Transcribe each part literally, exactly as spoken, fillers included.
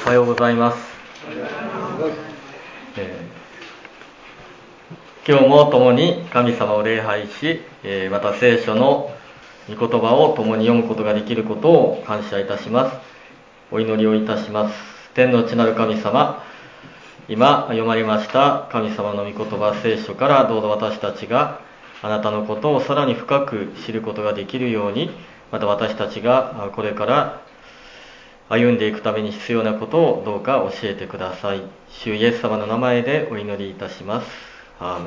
おはようございます。えー、今日も共に神様を礼拝し、えー、また聖書の御言葉を共に読むことができることを感謝いたします。お祈りをいたします。天の地なる神様、今読まれました神様の御言葉聖書からどうぞ私たちがあなたのことをさらに深く知ることができるように、また私たちがこれから歩んでいくために必要なことをどうか教えてください。主イエス様の名前でお祈りいたします。アー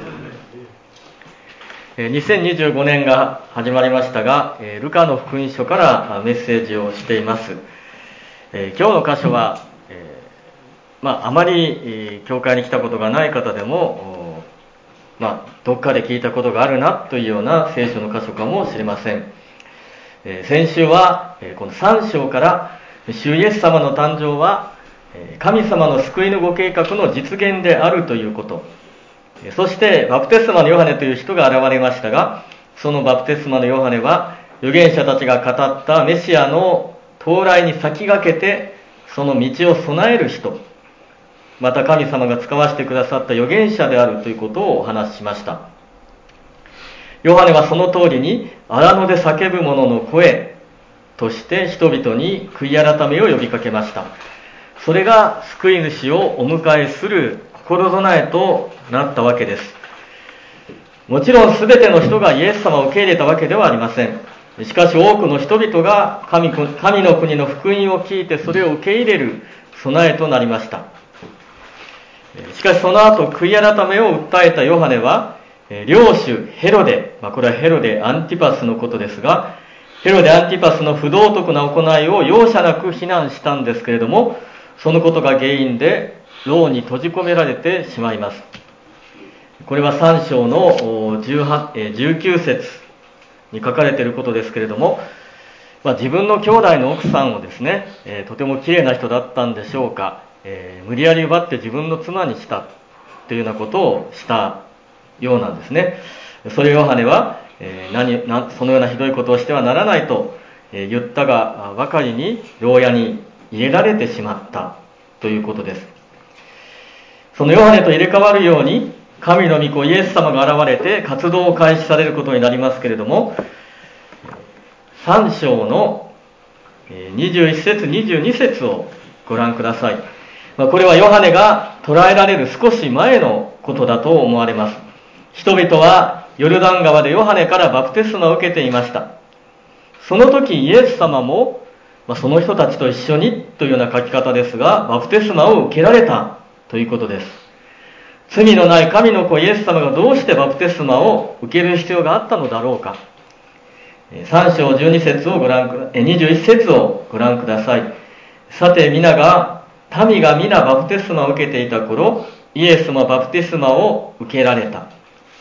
メン。にせんにじゅうごねんが始まりましたが、ルカの福音書からメッセージをしています。今日の箇所は、まあ、あまり教会に来たことがない方でも、まあ、どっかで聞いたことがあるなというような聖書の箇所かもしれません。先週はこのさん章から主イエス様の誕生は神様の救いのご計画の実現であるということ、そしてバプテスマのヨハネという人が現れましたが、そのバプテスマのヨハネは預言者たちが語ったメシアの到来に先駆けてその道を備える人、また神様が使わせてくださった預言者であるということをお話ししました。ヨハネはその通りに荒野で叫ぶ者の声として人々に悔い改めを呼びかけました。それが救い主をお迎えする心備えとなったわけです。もちろん全ての人がイエス様を受け入れたわけではありません。しかし多くの人々が 神, 神の国の福音を聞いてそれを受け入れる備えとなりました。しかしその後悔い改めを訴えたヨハネは領主ヘロデ、まあ、これはヘロデアンティパスのことですが、ヘロデアンティパスの不道徳な行いを容赦なく非難したんですけれども、そのことが原因で牢に閉じ込められてしまいます。これはさん章のじゅうきゅう節に書かれていることですけれども、まあ、自分の兄弟の奥さんをですね、えー、とても綺麗な人だったんでしょうか、えー、無理やり奪って自分の妻にしたというようなことをしたようなんですね。それをヨハネは、えー、何なそのようなひどいことをしてはならないと、えー、言ったがばかりに牢屋に入れられてしまったということです。そのヨハネと入れ替わるように神の御子イエス様が現れて活動を開始されることになりますけれども、さん章のにじゅういち節にじゅうに節をご覧ください。まあ、これはヨハネが捕らえられる少し前のことだと思われます。人々はヨルダン川でヨハネからバプテスマを受けていました。その時イエス様も、まあ、その人たちと一緒にというような書き方ですが、バプテスマを受けられたということです。罪のない神の子イエス様がどうしてバプテスマを受ける必要があったのだろうか。さん章じゅうに節をご覧くだにじゅういち節をご覧ください。さて皆が民が皆バプテスマを受けていた頃、イエスもバプテスマを受けられた。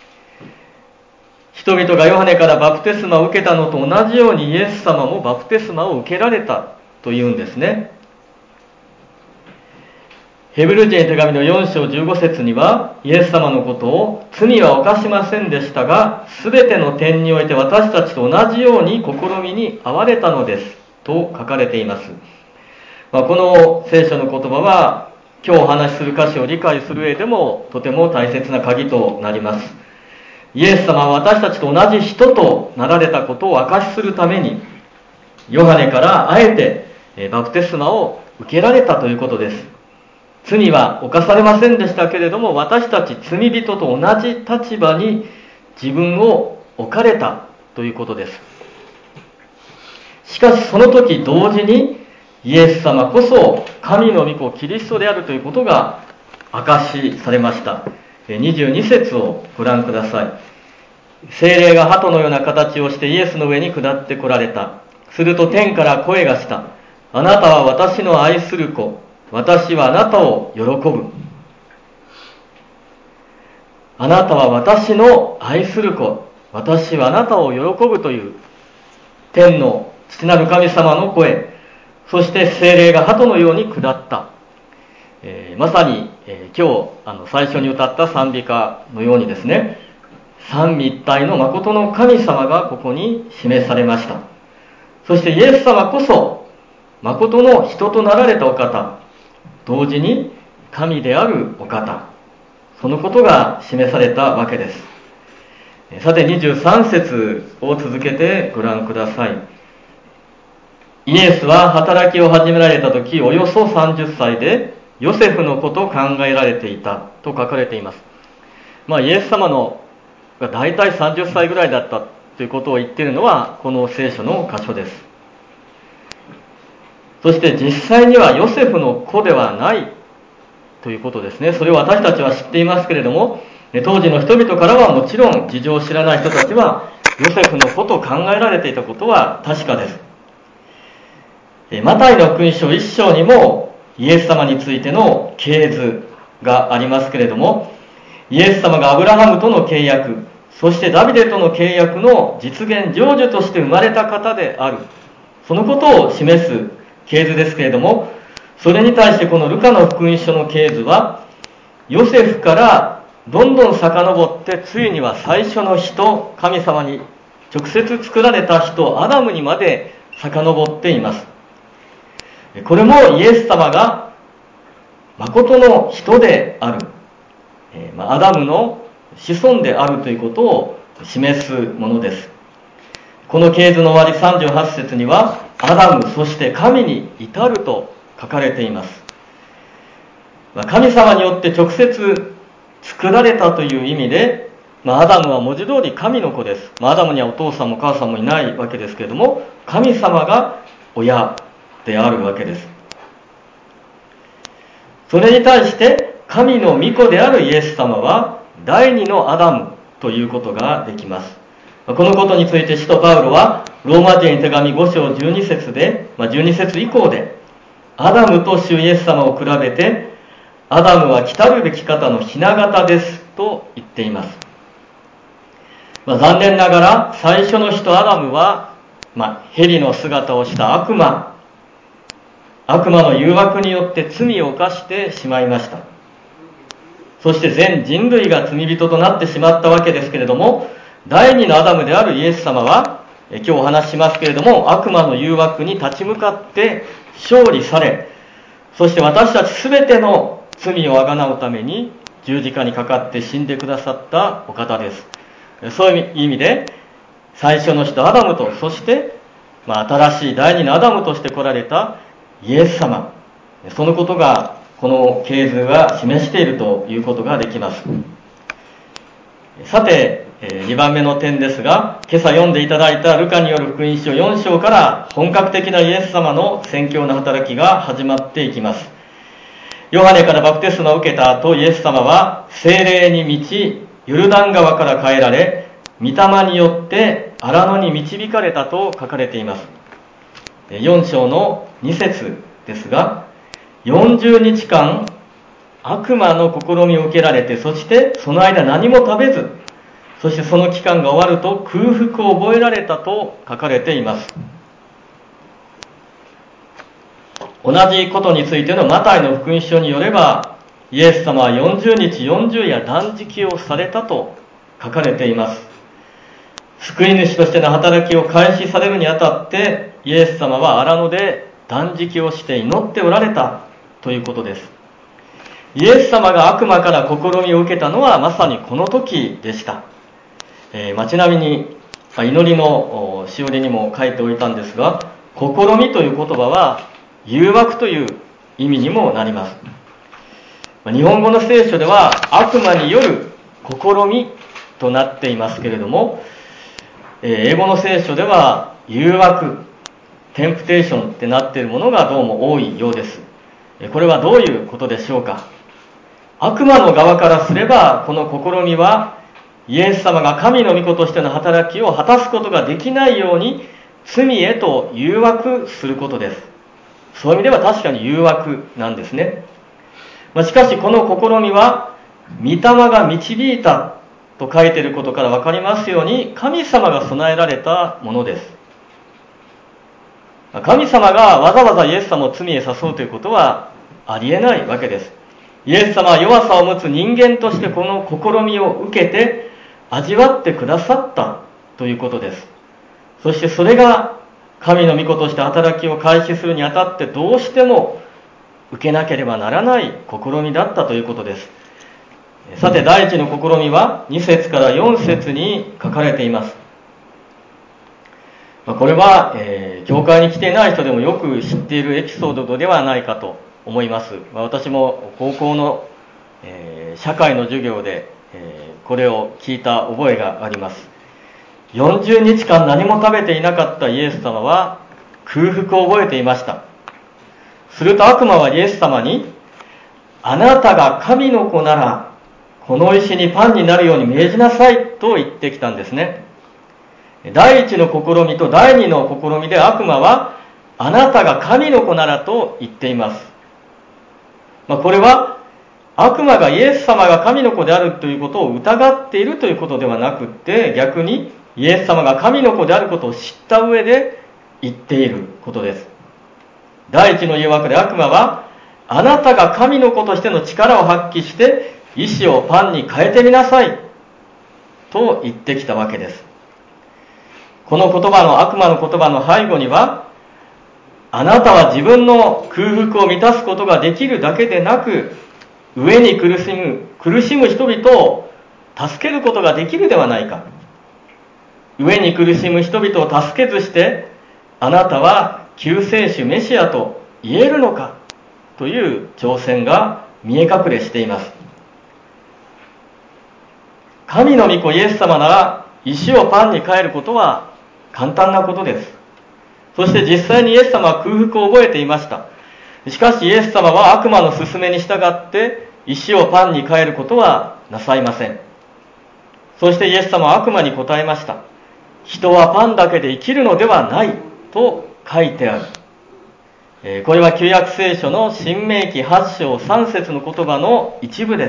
人々がヨハネからバプテスマを受けたのと同じようにイエス様もバプテスマを受けられたというんですね。ヘブル人への手紙のよん章じゅうご節にはイエス様のことを罪は犯しませんでしたが、すべての点において私たちと同じように試みに遭われたのですと書かれています。まあ、この聖書の言葉は今日お話しする箇所を理解する上でもとても大切な鍵となります。イエス様は私たちと同じ人となられたことを証しするためにヨハネからあえてバプテスマを受けられたということです。罪は犯されませんでしたけれども、私たち罪人と同じ立場に自分を置かれたということです。しかしその時同時にイエス様こそ神の御子キリストであるということが証しされました。にじゅうに節をご覧ください。聖霊が鳩のような形をしてイエスの上に下ってこられた。すると天から声がした。あなたは私の愛する子、私はあなたを喜ぶ。あなたは私の愛する子、私はあなたを喜ぶという天の父なる神様の声、そして聖霊が鳩のように下った。えー、まさに、えー、今日あの最初に歌った賛美歌のようにですね、三位一体の誠の神様がここに示されました。そしてイエス様こそ誠の人となられたお方、 同時に神であるお方、そのことが示されたわけです。さてにじゅうさん節を続けてご覧ください。イエスは働きを始められた時、およそさんじゅっさいでヨセフのことを考えられていたと書かれています。まあ、イエス様のが大体さんじゅっさいぐらいだったということを言っているのはこの聖書の箇所です。そして実際にはヨセフの子ではないということですね。それを私たちは知っていますけれども、当時の人々からはもちろん事情を知らない人たちはヨセフの子と考えられていたことは確かです。マタイの福音書いっ章にもイエス様についての系図がありますけれども、イエス様がアブラハムとの契約、そしてダビデとの契約の実現成就として生まれた方である、そのことを示す系図ですけれども、それに対してこのルカの福音書の系図はヨセフからどんどん遡って、ついには最初の人、神様に直接作られた人アダムにまで遡っています。これもイエス様が誠の人である、アダムの子孫であるということを示すものです。この系図の終わりさんじゅうはち節にはアダムそして神に至ると書かれています。神様によって直接作られたという意味で、まあ、アダムは文字通り神の子です。まあ、アダムにはお父さんもお母さんもいないわけですけれども、神様が親であるわけです。それに対して神の御子であるイエス様は第二のアダムということができます。このことについて使徒パウロはローマ人への手紙ご章じゅうに節で、まあ、じゅうに節以降でアダムと主イエス様を比べて、アダムは来たるべき方の雛形ですと言っています。まあ、残念ながら最初の人アダムは、まあ、蛇の姿をした悪魔悪魔の誘惑によって罪を犯してしまいました。そして全人類が罪人となってしまったわけですけれども、第二のアダムであるイエス様は今日お話ししますけれども、悪魔の誘惑に立ち向かって勝利され、そして私たちすべての罪をあがなうために十字架にかかって死んでくださったお方です。そういう意味で最初の人アダムと、そして、まあ、新しい第二のアダムとして来られたイエス様、そのことがこの系図が示しているということができます。さてにばんめの点ですが、今朝読んでいただいたルカによる福音書よん章から本格的なイエス様の宣教の働きが始まっていきます。ヨハネからバプテスマを受けた後、イエス様は聖霊に満ちヨルダン川から帰られ、御霊によって荒野に導かれたと書かれています。よん章のに節ですが、よんじゅうにちかん悪魔の試みを受けられて、そしてその間何も食べず、そしてその期間が終わると空腹を覚えられたと書かれています。同じことについてのマタイの福音書によれば、イエス様はよんじゅうにちよんじゅう夜断食をされたと書かれています。救い主としての働きを開始されるにあたって、イエス様は荒野で断食をして祈っておられたということです。イエス様が悪魔から試みを受けたのはまさにこの時でした。えー、ちなみに祈りのしおりにも書いておいたんですが、試みという言葉は誘惑という意味にもなります。日本語の聖書では悪魔による試みとなっていますけれども、英語の聖書では誘惑、テンプテーションってなっているものがどうも多いようです。これはどういうことでしょうか。悪魔の側からすれば、この試みはイエス様が神の御子としての働きを果たすことができないように罪へと誘惑することです。そういう意味では確かに誘惑なんですね。しかしこの試みは御霊が導いたと書いていることから分かりますように、神様が備えられたものです。神様がわざわざイエス様を罪へ誘うということはありえないわけです。イエス様は弱さを持つ人間としてこの試みを受けて味わってくださったということです。そしてそれが神の御子として働きを開始するにあたってどうしても受けなければならない試みだったということです。さて、第一の試みはに節からよん節に書かれています。これは、えー、教会に来ていない人でもよく知っているエピソードではないかと思います。私も高校の、えー、社会の授業で、えー、これを聞いた覚えがあります。よんじゅうにちかん何も食べていなかったイエス様は空腹を覚えていました。すると悪魔はイエス様に、あなたが神の子ならこの石にパンになるように命じなさいと言ってきたんですね。第一の試みと第二の試みで悪魔はあなたが神の子ならと言っています。まあ、これは悪魔がイエス様が神の子であるということを疑っているということではなくって、逆にイエス様が神の子であることを知った上で言っていることです。第一の誘惑で悪魔はあなたが神の子としての力を発揮して石をパンに変えてみなさいと言ってきたわけです。この言葉の悪魔の言葉の背後には、あなたは自分の空腹を満たすことができるだけでなく、飢えに苦しむ苦しむ人々を助けることができるではないか。飢えに苦しむ人々を助けずして、あなたは救世主メシアと言えるのかという挑戦が見え隠れしています。神の御子イエス様なら石をパンに変えることは簡単なことです。そして実際にイエス様は空腹を覚えていました。しかしイエス様は悪魔の勧めに従って石をパンに変えることはなさいません。そしてイエス様は悪魔に答えました。人はパンだけで生きるのではないと書いてある。えー、これは旧約聖書の新明記はち章さん節の言葉の一部です。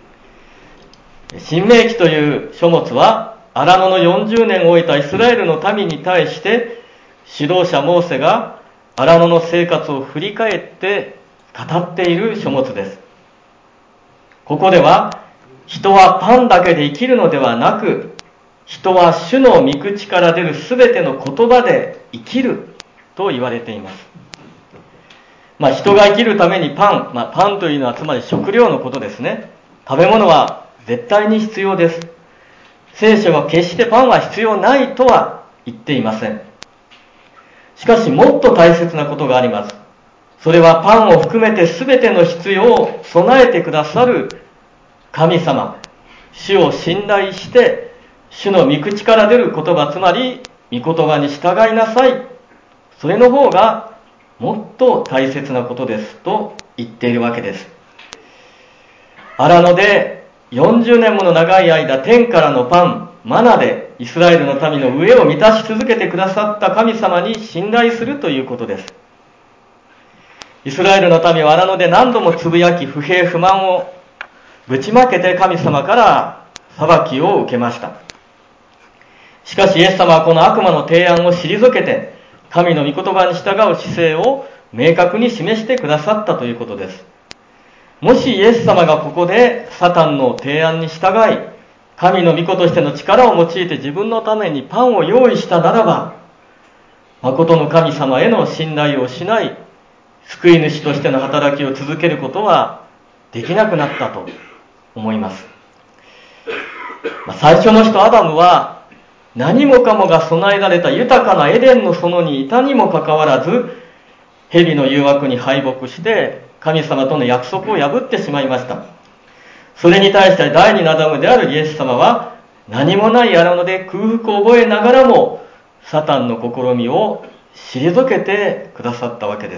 新明記という書物は荒野のよんじゅうねんを終えたイスラエルの民に対して指導者モーセが荒野の生活を振り返って語っている書物です。ここでは人はパンだけで生きるのではなく、人は主の御口から出るすべての言葉で生きると言われています。まあ、人が生きるためにパン、まあ、パンというのはつまり食料のことですね。食べ物は絶対に必要です。聖書は決してパンは必要ないとは言っていません。しかしもっと大切なことがあります。それはパンを含めて全ての必要を備えてくださる神様、主を信頼して主の御口から出る言葉、つまり御言葉に従いなさい。それの方がもっと大切なことですと言っているわけです。荒野でよんじゅうねんもの長い間、天からのパン、マナでイスラエルの民の飢えを満たし続けてくださった神様に信頼するということです。イスラエルの民は荒野で何度もつぶやき、不平不満をぶちまけて神様から裁きを受けました。しかしイエス様はこの悪魔の提案を退けて、神の御言葉に従う姿勢を明確に示してくださったということです。もしイエス様がここでサタンの提案に従い、神の御子としての力を用いて自分のためにパンを用意したならば、誠の神様への信頼を失い、救い主としての働きを続けることはできなくなったと思います。最初の人アダムは何もかもが備えられた豊かなエデンの園にいたにもかかわらず、蛇の誘惑に敗北して神様との約束を破ってしまいました。それに対して第二のアダムであるイエス様は何もない荒野で空腹を覚えながらもサタンの試みを退けてくださったわけです。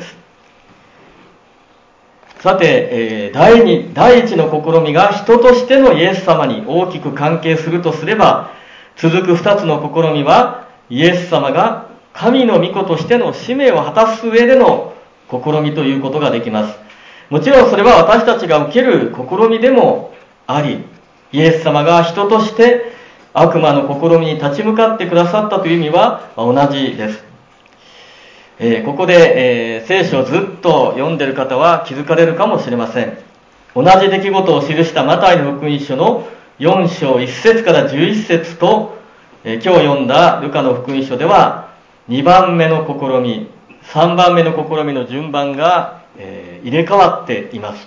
さて、えー、第二、第一の試みが人としてのイエス様に大きく関係するとすれば、続く二つの試みはイエス様が神の御子としての使命を果たす上での試みということができます。もちろんそれは私たちが受ける試みでもあり、イエス様が人として悪魔の試みに立ち向かってくださったという意味は同じです。えー、ここで、えー、聖書をずっと読んでいる方は気づかれるかもしれません。同じ出来事を記したマタイの福音書のよん章いち節からじゅういち節と、えー、今日読んだルカの福音書ではにばんめの試み、さんばんめの試みの順番が、え入れ替わっています。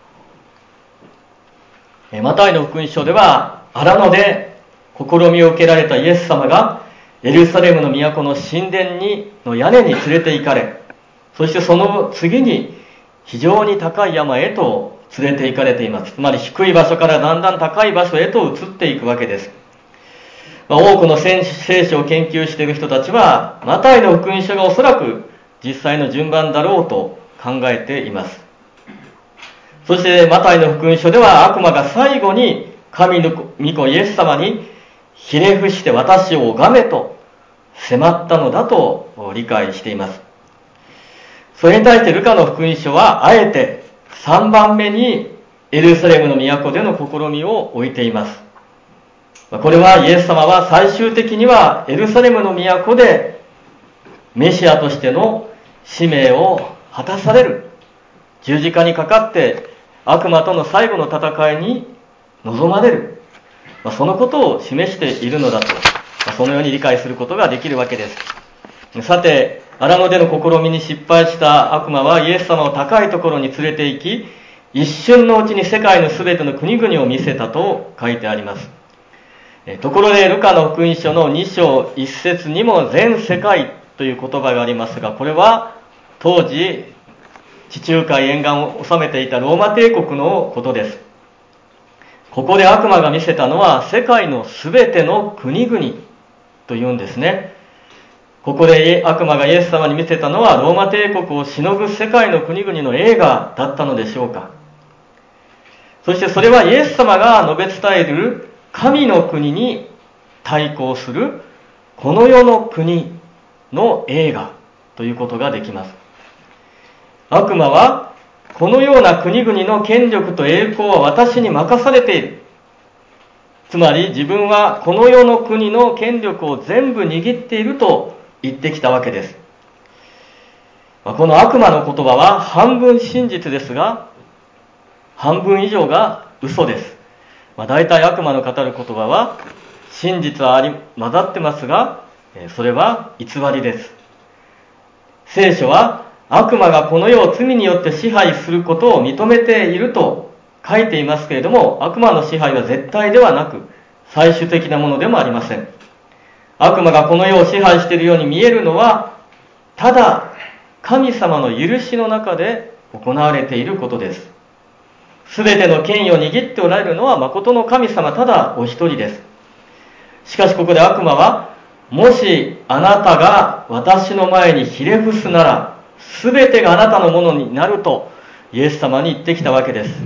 マタイの福音書では、荒野で試みを受けられたイエス様がエルサレムの都の神殿にの屋根に連れて行かれ、そしてその次に非常に高い山へと連れて行かれています。つまり低い場所からだんだん高い場所へと移っていくわけです。まあ、多くの聖書を研究している人たちは、マタイの福音書がおそらく実際の順番だろうと考えています。そしてマタイの福音書では、悪魔が最後に神の御子イエス様にひれ伏して私を拝めと迫ったのだと理解しています。それに対してルカの福音書はあえてさんばんめにエルサレムの都での試みを置いています。これはイエス様は最終的にはエルサレムの都でメシアとしての使命を果たされる、十字架にかかって悪魔との最後の戦いに臨まれる、そのことを示しているのだと、そのように理解することができるわけです。さて、荒野での試みに失敗した悪魔はイエス様を高いところに連れて行き、一瞬のうちに世界のすべての国々を見せたと書いてあります。ところでルカの福音書のに章いち節にも全世界という言葉がありますが、これは当時地中海沿岸を治めていたローマ帝国のことです。ここで悪魔が見せたのは世界のすべての国々というんですね。ここで悪魔がイエス様に見せたのはローマ帝国をしのぐ世界の国々の栄華だったのでしょうか。そしてそれはイエス様が述べ伝える神の国に対抗するこの世の国の栄華ということができます。悪魔はこのような国々の権力と栄光は私に任されている。つまり自分はこの世の国の権力を全部握っていると言ってきたわけです。この悪魔の言葉は半分真実ですが、半分以上が嘘です。まあ、大体悪魔の語る言葉は真実はあり混ざってますが、それは偽りです。聖書は悪魔がこの世を罪によって支配することを認めていると書いていますけれども、悪魔の支配は絶対ではなく最終的なものでもありません。悪魔がこの世を支配しているように見えるのは、ただ神様の許しの中で行われていることです。すべての権威を握っておられるのは誠の神様ただお一人です。しかしここで悪魔は、もしあなたが私の前にひれ伏すなら、すべてがあなたのものになるとイエス様に言ってきたわけです。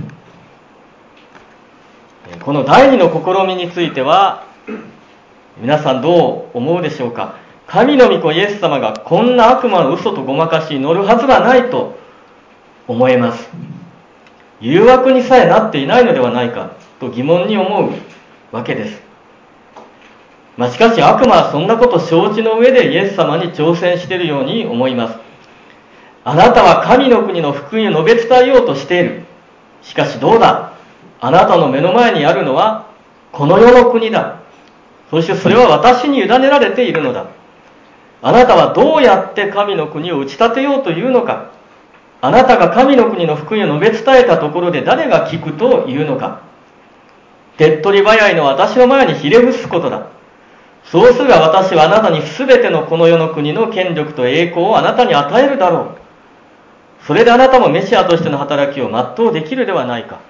この第二の試みについては皆さんどう思うでしょうか。神の御子イエス様がこんな悪魔の嘘とごまかしに乗るはずはないと思います。誘惑にさえなっていないのではないかと疑問に思うわけです。まあ、しかし悪魔はそんなこと承知の上でイエス様に挑戦しているように思います。あなたは神の国の福音を述べ伝えようとしている。しかしどうだ、あなたの目の前にあるのはこの世の国だ。そしてそれは私に委ねられているのだ。あなたはどうやって神の国を打ち立てようというのか。あなたが神の国の福音を述べ伝えたところで誰が聞くというのか。手っ取り早いのは私の前にひれ伏すことだ。そうすれば私はあなたにすべてのこの世の国の権力と栄光をあなたに与えるだろう。それであなたもメシアとしての働きを全うできるではないか。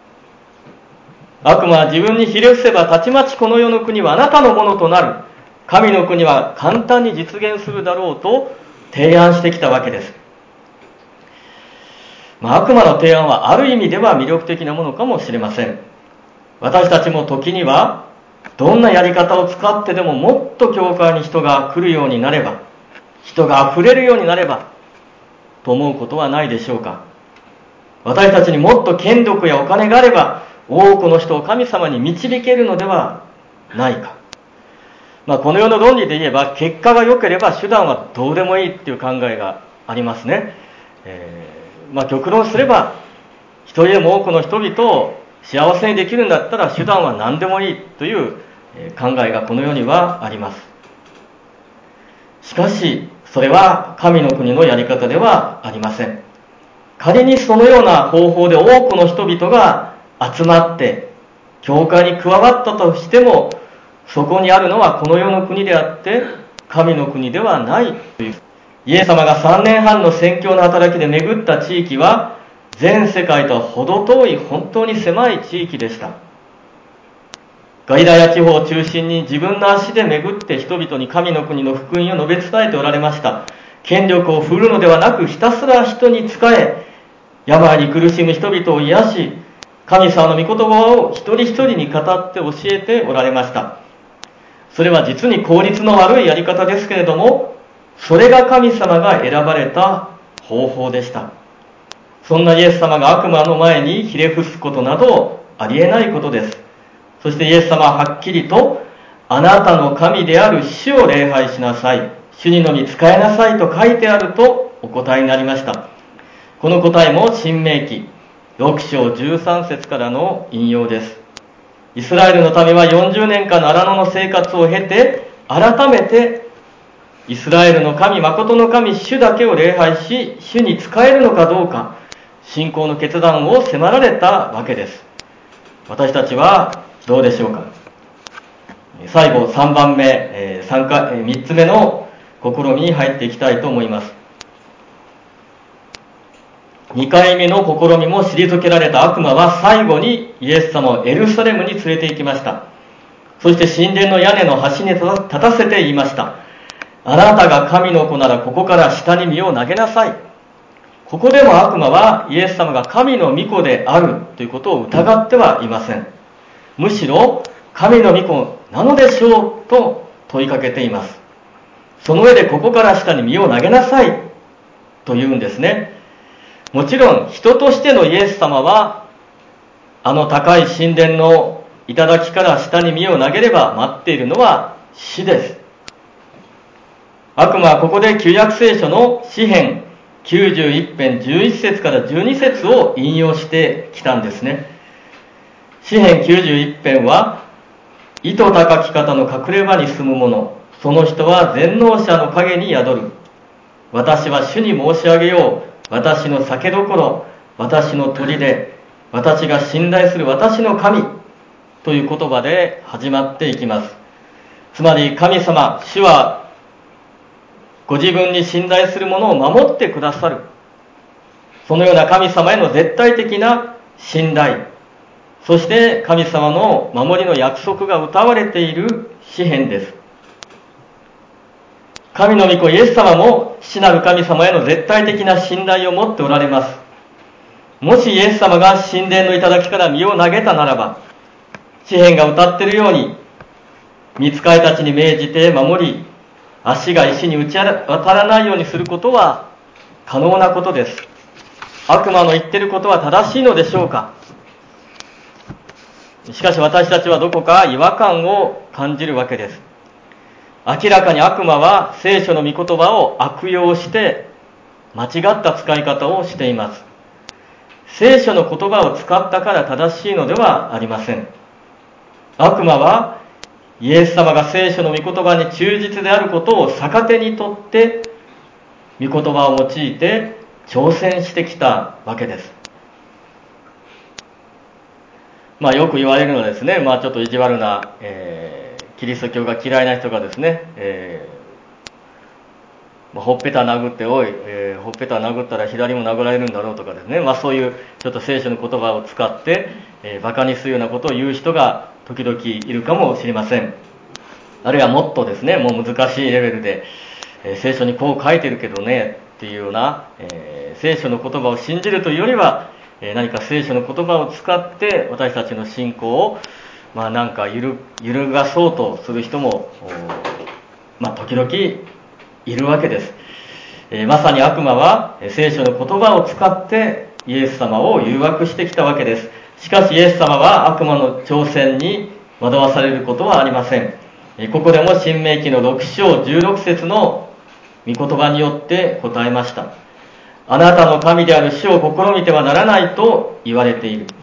悪魔は自分にひれ伏せばたちまちこの世の国はあなたのものとなる。神の国は簡単に実現するだろうと提案してきたわけです。まあ、悪魔の提案はある意味では魅力的なものかもしれません。私たちも時にはどんなやり方を使ってでももっと教会に人が来るようになれば、人が溢れるようになればと思うことはないでしょうか。私たちにもっと権力やお金があれば多くの人を神様に導けるのではないか。まあ、この世の論理で言えば、結果が良ければ手段はどうでもいいっていう考えがありますね。えー、まあ極論すれば、一人でも多くの人々を幸せにできるんだったら手段は何でもいいという考えがこの世にはあります。しかしそれは神の国のやり方ではありません。 仮にそのような方法で多くの人々が集まって教会に加わったとしても、そこにあるのはこの世の国であって神の国ではないという。イエス様がさんねんはんの宣教の働きで巡った地域は全世界とは程遠い本当に狭い地域でした。ガリラヤ地方を中心に自分の足で巡って人々に神の国の福音を述べ伝えておられました。権力を振るのではなく、ひたすら人に仕え、病に苦しむ人々を癒し、神様の御言葉を一人一人に語って教えておられました。それは実に効率の悪いやり方ですけれども、それが神様が選ばれた方法でした。そんなイエス様が悪魔の前にひれ伏すことなどありえないことです。そしてイエス様ははっきりと、あなたの神である主を礼拝しなさい、主にのみ仕えなさいと書いてあるとお答えになりました。この答えも申命記ろくしょうじゅうさんせつからの引用です。イスラエルの民はよんじゅうねんかんの荒野の生活を経て、改めてイスラエルの神、誠の神、主だけを礼拝し、主に仕えるのかどうか、信仰の決断を迫られたわけです。私たちはどうでしょうか。最後さんばんめ、えー、さんか、えー、みっつめの試みに入っていきたいと思います。にかいめの試みも退けられた悪魔は最後にイエス様をエルサレムに連れて行きました。そして神殿の屋根の端に立たせて言いました。あなたが神の子ならここから下に身を投げなさい。ここでも悪魔はイエス様が神の御子であるということを疑ってはいません。むしろ神の御子なのでしょうと問いかけています。その上でここから下に身を投げなさいと言うんですね。もちろん人としてのイエス様はあの高い神殿の頂から下に身を投げれば待っているのは死です。悪魔はここで旧約聖書の詩編きゅうじゅういっぺんじゅういっせつからじゅうにせつを引用してきたんですね。詩編きゅうじゅういっぺんは、意図高き方の隠れ場に住む者、その人は全能者の陰に宿る。私は主に申し上げよう。私の酒どころ、私の砦、私が信頼する私の神という言葉で始まっていきます。つまり神様、主はご自分に信頼する者を守ってくださる。そのような神様への絶対的な信頼、そして神様の守りの約束が歌われている詩編です。神の御子イエス様も父なる神様への絶対的な信頼を持っておられます。もしイエス様が神殿の頂から身を投げたならば、詩編が歌っているように、御使いたちに命じて守り、足が石に打ち当たらないようにすることは可能なことです。悪魔の言っていることは正しいのでしょうか。しかし私たちはどこか違和感を感じるわけです。明らかに悪魔は聖書の御言葉を悪用して間違った使い方をしています。聖書の言葉を使ったから正しいのではありません。悪魔はイエス様が聖書の御言葉に忠実であることを逆手にとって御言葉を用いて挑戦してきたわけです。まあよく言われるのはですね、まあちょっと意地悪な、えー、キリスト教が嫌いな人がですね、えーまあ、ほっぺた殴っておい、えー、ほっぺた殴ったら左も殴られるんだろうとかですね、まあそういうちょっと聖書の言葉を使って、えー、バカにするようなことを言う人が時々いるかもしれません。あるいはもっとですね、もう難しいレベルで、えー、聖書にこう書いてるけどねっていうような、えー、聖書の言葉を信じるというよりは、えー、何か聖書の言葉を使って私たちの信仰をまあなんか揺る、揺るがそうとする人もまあ時々いるわけです。えー、まさに悪魔は聖書の言葉を使ってイエス様を誘惑してきたわけです。しかしイエス様は悪魔の挑戦に惑わされることはありません。ここでも申命記のろくしょうじゅうろくせつの御言葉によって答えました。あなたの神である主を試みてはならないと言われている。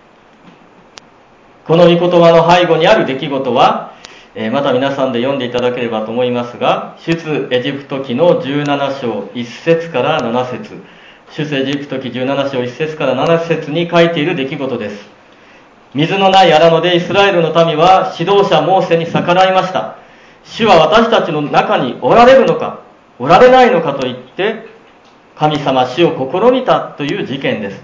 この御言葉の背後にある出来事は、また皆さんで読んでいただければと思いますが、出エジプト記のじゅうななしょういっせつからななせつ、 出エジプト記じゅうなな章いち節からなな節に書いている出来事です。水のない荒野でイスラエルの民は指導者モーセに逆らいました。主は私たちの中におられるのか、おられないのかと言って、神様主を試みたという事件です。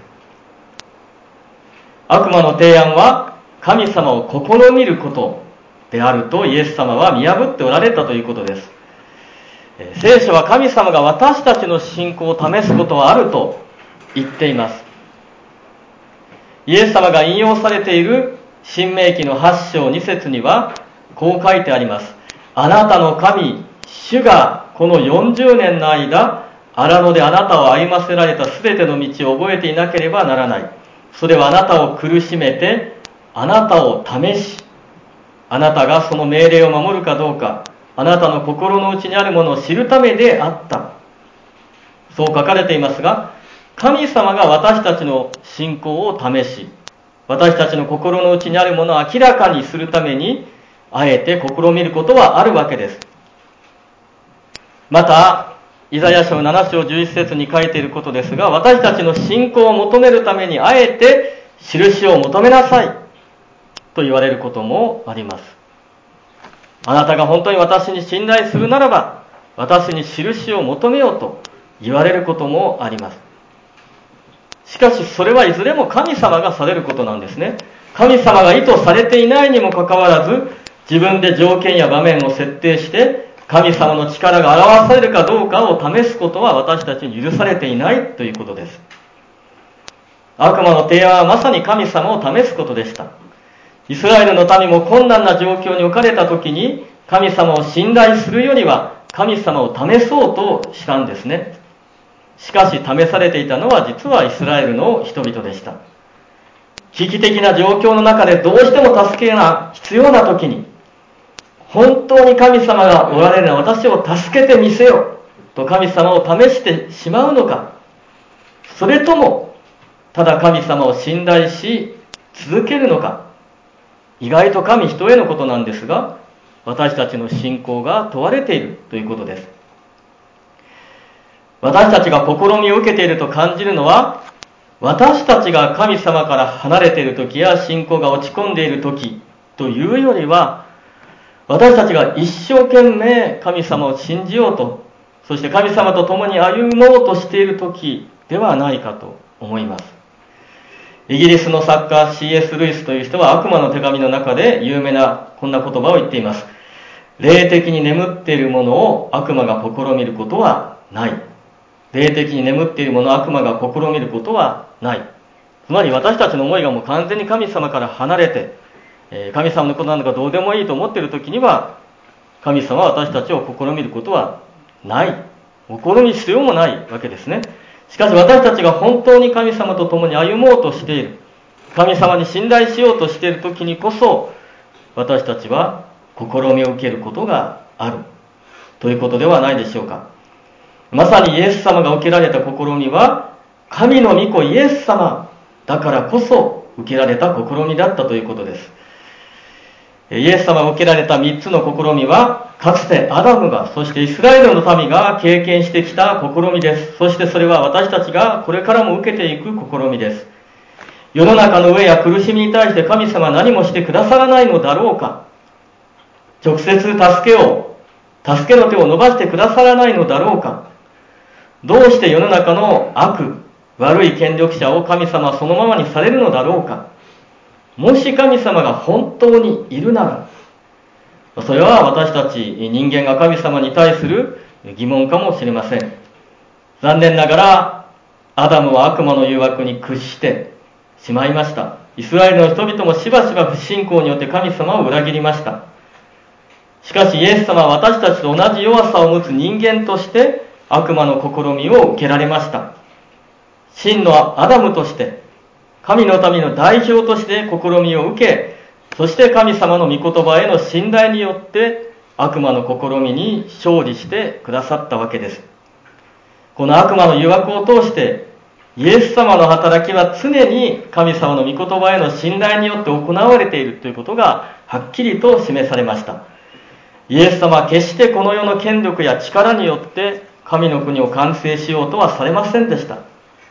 悪魔の提案は神様を試みることであるとイエス様は見破っておられたということです。聖書は神様が私たちの信仰を試すことはあると言っています。イエス様が引用されている申命記のはち章に節にはこう書いてあります。あなたの神主がこのよんじゅうねんの間荒野であなたを歩ませられたすべての道を覚えていなければならない。それはあなたを苦しめてあなたを試し、あなたがその命令を守るかどうか、あなたの心の内にあるものを知るためであった。そう書かれていますが、神様が私たちの信仰を試し、私たちの心の内にあるものを明らかにするために、あえて試みることはあるわけです。また、イザヤ書なな章じゅういち節に書いていることですが、私たちの信仰を求めるためにあえて印を求めなさいと言われることもあります。あなたが本当に私に信頼するならば、私に印を求めようと言われることもあります。しかしそれはいずれも神様がされることなんですね。神様が意図されていないにもかかわらず、自分で条件や場面を設定して、神様の力が表されるかどうかを試すことは私たちに許されていないということです。悪魔の提案はまさに神様を試すことでした。イスラエルの民も困難な状況に置かれた時に、神様を信頼するよりは神様を試そうとしたんですね。しかし試されていたのは実はイスラエルの人々でした。危機的な状況の中でどうしても助けが必要な時に、本当に神様がおられるのは私を助けてみせよと神様を試してしまうのか、それともただ神様を信頼し続けるのか、意外と神人へのことなんですが、私たちの信仰が問われているということです。私たちが試みを受けていると感じるのは、私たちが神様から離れている時や信仰が落ち込んでいる時というよりは、私たちが一生懸命神様を信じようと、そして神様と共に歩もうとしている時ではないかと思います。イギリスの作家 シーエス ルイスという人は悪魔の手紙の中で有名なこんな言葉を言っています。霊的に眠っているものを悪魔が試みることはない。霊的に眠っているものを悪魔が試みることはない。つまり私たちの思いがもう完全に神様から離れて、神様のことなのかどうでもいいと思っているときには、神様は私たちを試みることはない。試みる必要もないわけですね。しかし私たちが本当に神様と共に歩もうとしている、神様に信頼しようとしているときにこそ、私たちは試みを受けることがあるということではないでしょうか。まさにイエス様が受けられた試みは、神の御子イエス様だからこそ受けられた試みだったということです。イエス様が受けられた三つの試みは、かつてアダムが、そしてイスラエルの民が経験してきた試みです。そしてそれは私たちがこれからも受けていく試みです。世の中の飢えや苦しみに対して神様は何もしてくださらないのだろうか。直接助けを、助けの手を伸ばしてくださらないのだろうか。どうして世の中の悪、悪い権力者を神様はそのままにされるのだろうか。もし神様が本当にいるなら、それは私たち人間が神様に対する疑問かもしれません。残念ながらアダムは悪魔の誘惑に屈してしまいました。イスラエルの人々もしばしば不信仰によって神様を裏切りました。しかしイエス様は私たちと同じ弱さを持つ人間として悪魔の試みを受けられました。真のアダムとして神の民の代表として試みを受け、そして神様の御言葉への信頼によって悪魔の試みに勝利してくださったわけです。この悪魔の誘惑を通してイエス様の働きは常に神様の御言葉への信頼によって行われているということがはっきりと示されました。イエス様は決してこの世の権力や力によって神の国を完成しようとはされませんでした。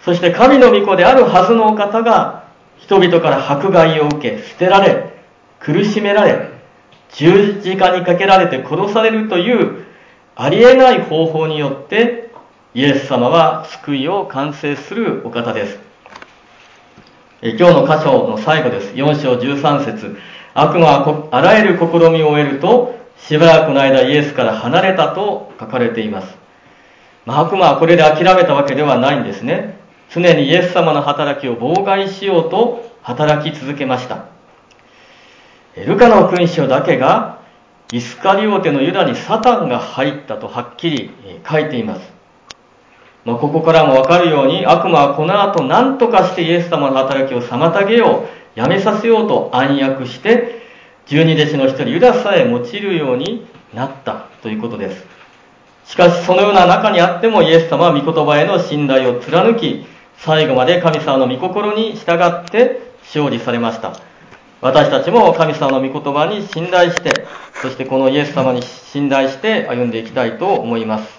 そして神の御子であるはずのお方が人々から迫害を受け、捨てられ、苦しめられ、十字架にかけられて殺されるというありえない方法によってイエス様は救いを完成するお方です。え今日の箇所の最後です。よん章じゅうさん節、悪魔はあらゆる試みを終えるとしばらくの間イエスから離れたと書かれています。まあ、悪魔はこれで諦めたわけではないんですね。常にイエス様の働きを妨害しようと働き続けました。ルカの福音書だけがイスカリオテのユダにサタンが入ったとはっきり書いています。まあ、ここからもわかるように悪魔はこの後何とかしてイエス様の働きを妨げよう、やめさせようと暗躍して十二弟子の一人ユダさえ用いるようになったということです。しかしそのような中にあってもイエス様は御言葉への信頼を貫き、最後まで神様の御心に従って勝利されました。私たちも神様の御言葉に信頼して、そしてこのイエス様に信頼して歩んでいきたいと思います。